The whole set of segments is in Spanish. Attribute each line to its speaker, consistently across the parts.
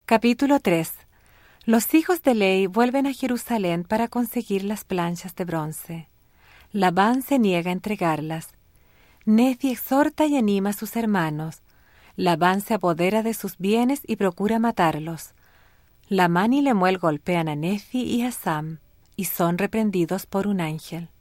Speaker 1: Capítulo 3. Los hijos de Ley vuelven a Jerusalén para conseguir las planchas de bronce. Labán se niega a entregarlas. Nefi exhorta y anima a sus hermanos. Labán se apodera de sus bienes y procura matarlos. Lamán y Lemuel golpean a Nefi y a Sam, y son reprendidos por un ángel.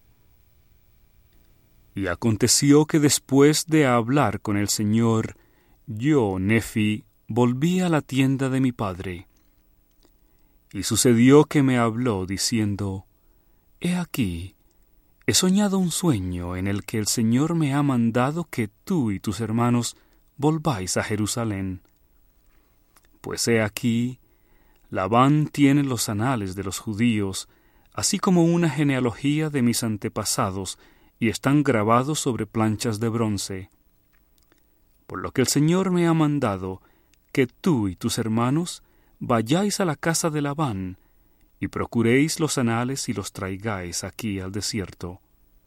Speaker 2: Y aconteció que después de hablar con el Señor, yo, Nefi, volví a la tienda de mi padre. Y sucedió que me habló diciendo, He aquí, he soñado un sueño en el que el Señor me ha mandado que tú y tus hermanos volváis a Jerusalén. Pues he aquí, Labán tiene los anales de los judíos, así como una genealogía de mis antepasados, y están grabados sobre planchas de bronce. Por lo que el Señor me ha mandado que tú y tus hermanos vayáis a la casa de Labán, y procuréis los anales y los traigáis aquí al desierto.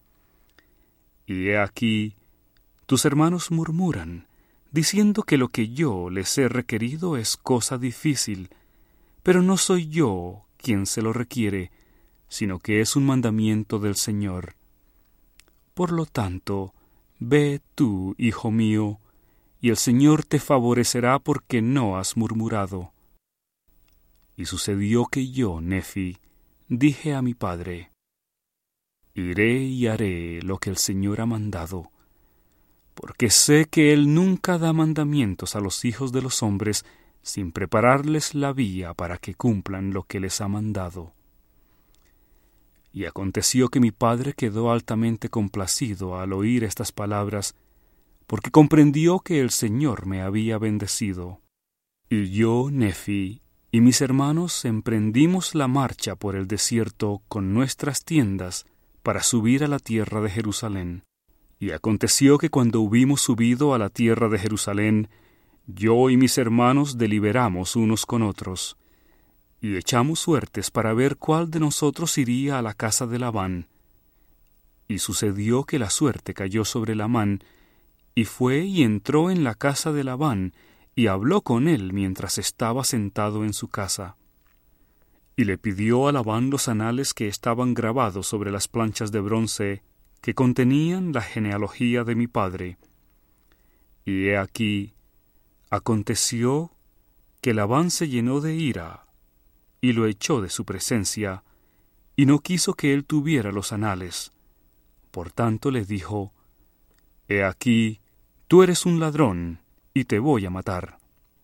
Speaker 2: Y he aquí, tus hermanos murmuran, diciendo que lo que yo les he requerido es cosa difícil, pero no soy yo quien se lo requiere, sino que es un mandamiento del Señor. Por lo tanto, ve tú, hijo mío, y el Señor te favorecerá porque no has murmurado. Y sucedió que yo, Nefi, dije a mi padre, Iré y haré lo que el Señor ha mandado, porque sé que Él nunca da mandamientos a los hijos de los hombres sin prepararles la vía para que cumplan lo que les ha mandado. Y aconteció que mi padre quedó altamente complacido al oír estas palabras, porque comprendió que el Señor me había bendecido. Y yo, Nefi, y mis hermanos emprendimos la marcha por el desierto con nuestras tiendas para subir a la tierra de Jerusalén. Y aconteció que cuando hubimos subido a la tierra de Jerusalén, yo y mis hermanos deliberamos unos con otros, y echamos suertes para ver cuál de nosotros iría a la casa de Labán. Y sucedió que la suerte cayó sobre Labán, y fue y entró en la casa de Labán, y habló con él mientras estaba sentado en su casa. Y le pidió a Labán los anales que estaban grabados sobre las planchas de bronce, que contenían la genealogía de mi padre. Y he aquí, aconteció que Labán se llenó de ira, y lo echó de su presencia, y no quiso que él tuviera los anales. Por tanto le dijo, He aquí, tú eres un ladrón, y te voy a matar.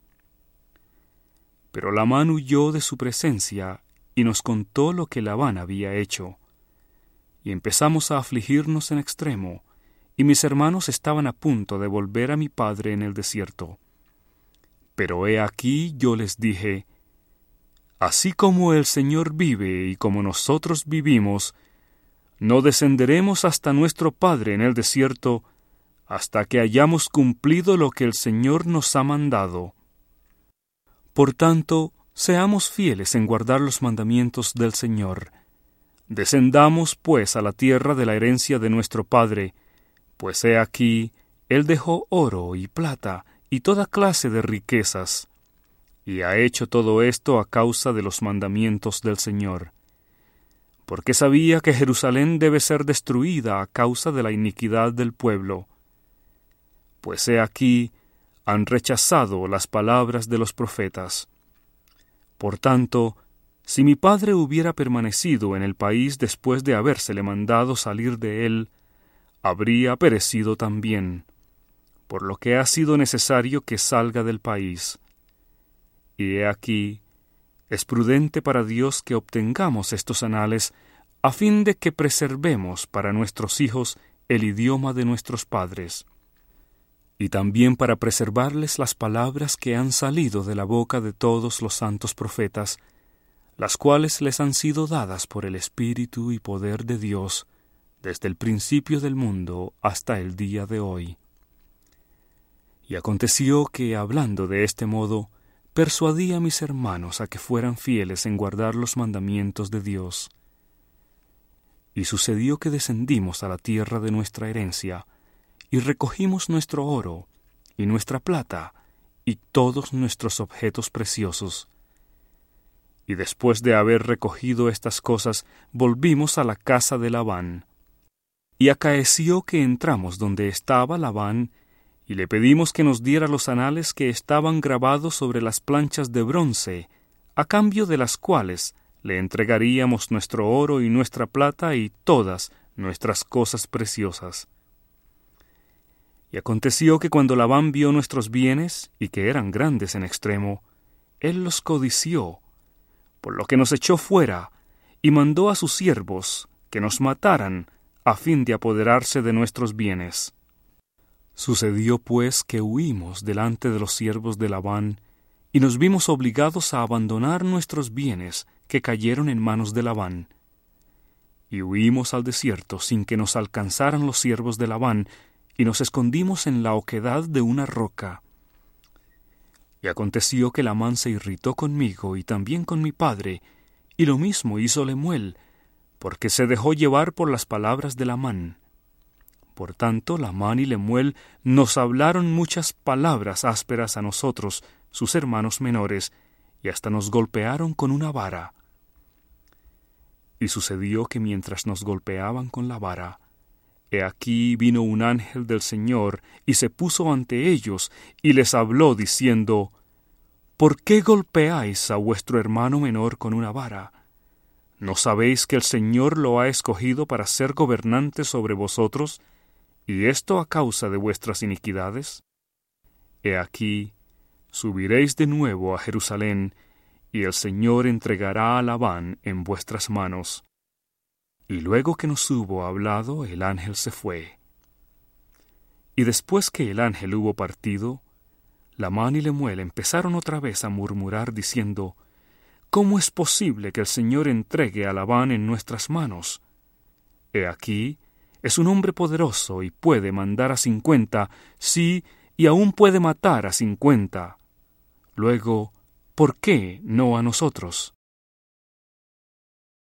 Speaker 2: Pero Labán huyó de su presencia, y nos contó lo que Labán había hecho. Y empezamos a afligirnos en extremo, y mis hermanos estaban a punto de volver a mi padre en el desierto. Pero he aquí yo les dije, Así como el Señor vive y como nosotros vivimos, no descenderemos hasta nuestro padre en el desierto, hasta que hayamos cumplido lo que el Señor nos ha mandado. Por tanto, seamos fieles en guardar los mandamientos del Señor. Descendamos, pues, a la tierra de la herencia de nuestro padre, pues he aquí, Él dejó oro y plata y toda clase de riquezas, y ha hecho todo esto a causa de los mandamientos del Señor, porque sabía que Jerusalén debe ser destruida a causa de la iniquidad del pueblo. Pues he aquí, han rechazado las palabras de los profetas. Por tanto, si mi padre hubiera permanecido en el país después de habérsele mandado salir de él, habría perecido también, por lo que ha sido necesario que salga del país. Y he aquí, es prudente para Dios que obtengamos estos anales, a fin de que preservemos para nuestros hijos el idioma de nuestros padres, y también para preservarles las palabras que han salido de la boca de todos los santos profetas, las cuales les han sido dadas por el Espíritu y poder de Dios, desde el principio del mundo hasta el día de hoy. Y aconteció que, hablando de este modo, persuadí a mis hermanos a que fueran fieles en guardar los mandamientos de Dios. Y sucedió que descendimos a la tierra de nuestra herencia, y recogimos nuestro oro, y nuestra plata, y todos nuestros objetos preciosos. Y después de haber recogido estas cosas, volvimos a la casa de Labán. Y acaeció que entramos donde estaba Labán, y le pedimos que nos diera los anales que estaban grabados sobre las planchas de bronce, a cambio de las cuales le entregaríamos nuestro oro y nuestra plata y todas nuestras cosas preciosas. Y aconteció que cuando Labán vio nuestros bienes, y que eran grandes en extremo, él los codició, por lo que nos echó fuera, y mandó a sus siervos que nos mataran, a fin de apoderarse de nuestros bienes. Sucedió pues que huimos delante de los siervos de Labán, y nos vimos obligados a abandonar nuestros bienes que cayeron en manos de Labán. Y huimos al desierto sin que nos alcanzaran los siervos de Labán, y nos escondimos en la oquedad de una roca. Y aconteció que Labán se irritó conmigo y también con mi padre, y lo mismo hizo Lemuel, porque se dejó llevar por las palabras de Labán. Por tanto, Labán y Lemuel nos hablaron muchas palabras ásperas a nosotros, sus hermanos menores, y hasta nos golpearon con una vara. Y sucedió que mientras nos golpeaban con la vara, he aquí vino un ángel del Señor, y se puso ante ellos, y les habló, diciendo: ¿Por qué golpeáis a vuestro hermano menor con una vara? ¿No sabéis que el Señor lo ha escogido para ser gobernante sobre vosotros, y esto a causa de vuestras iniquidades? He aquí, subiréis de nuevo a Jerusalén, y el Señor entregará a Labán en vuestras manos. Y luego que nos hubo hablado, el ángel se fue. Y después que el ángel hubo partido, Labán y Lemuel empezaron otra vez a murmurar, diciendo: ¿Cómo es posible que el Señor entregue a Labán en nuestras manos? He aquí, es un hombre poderoso y puede mandar a 50, sí, y aún puede matar a 50. Luego, ¿por qué no a nosotros?